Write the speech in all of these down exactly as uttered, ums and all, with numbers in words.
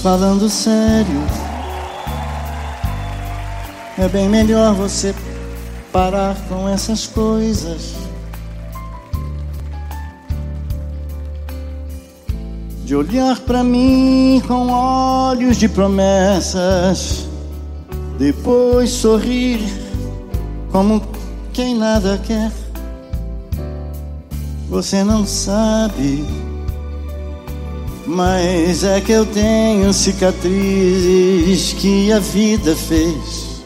Falando sério, é bem melhor você parar com essas coisas de olhar pra mim com olhos de promessas, depois sorrir como quem nada quer. Você não sabe, mas é que eu tenho cicatrizes que a vida fez,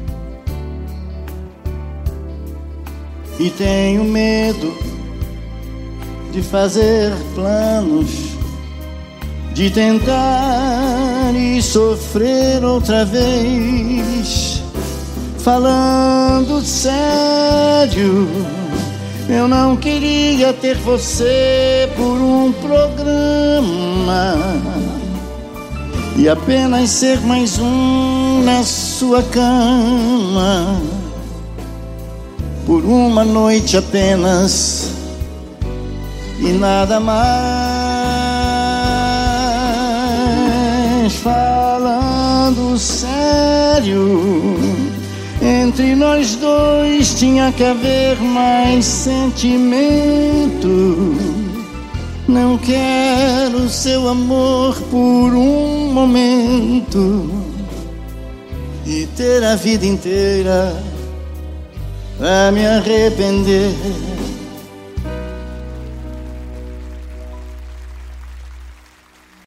e tenho medo de fazer planos, de tentar e sofrer outra vez. Falando sério, eu não queria ter você por um programa e apenas ser mais um na sua cama, por uma noite apenas e nada mais. Falando sério, entre nós dois tinha que haver mais sentimento. Não quero seu amor por um momento e ter a vida inteira pra me arrepender.